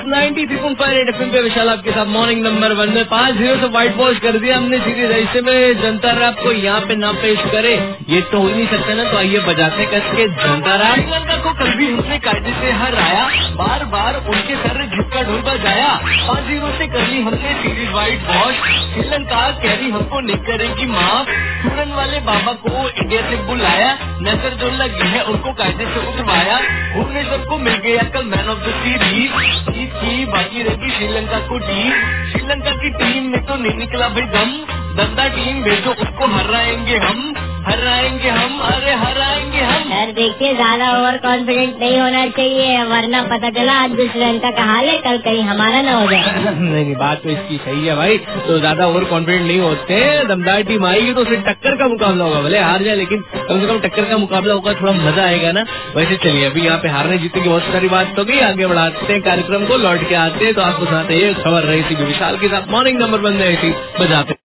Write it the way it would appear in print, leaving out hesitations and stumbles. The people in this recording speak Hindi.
93.5 FM पे विशाल आपके साथ मॉर्निंग नंबर 1 में 5-0 से व्हाइट वॉश कर दिया हमने सीरीज। ऐसे में जनता रैप को यहाँ पे ना पेश करे ये तो हो ही नहीं सकता ना, तो आइए बजाते कस के जनता रैप। श्रीलंका को कल भी हमने कायदे से हराया, बार बार उनके सर झुका ढोल बजाया। 5-0 से कर ली हमने सीरीज व्हाइट वॉश। श्रीलंका कह रही हमको नहीं करेगी माफ। सूरन वाले बाबा को इंडिया से बुलाया, नजर जो लगी है उनको कायदे से उतरवाया। भुवनेश्वर को मिल गया कल मैन ऑफ द सीरीज। की बाकी रहेगी श्रीलंका को टीम। श्रीलंका की टीम में तो नहीं निकला भाई दम, दंदा टीम भेजो उसको हराएंगे हम, हराएंगे हम, अरे हराएंगे हम। सर देखिए ज्यादा ओवर कॉन्फिडेंट नहीं होना चाहिए, वरना पता चला आज श्रीलंका का हाल है कल कहीं हमारा न हो जाए। नहीं बात तो इसकी सही है भाई, तो ज्यादा ओवर कॉन्फिडेंट नहीं होते। दमदार टीम आएगी तो उससे टक्कर का मुकाबला होगा, भले हार जाए लेकिन कम से कम टक्कर का मुकाबला होगा, थोड़ा मजा आएगा ना। वैसे चलिए अभी यहाँ पे हारने जीतने की बहुत सारी बात हो गई, आगे बढ़ाते हैं कार्यक्रम को। लौट के आते हैं तो आपको साथ ये खबर रही थी विशाल के साथ मॉर्निंग नंबर 1 में ऐसी बजाते।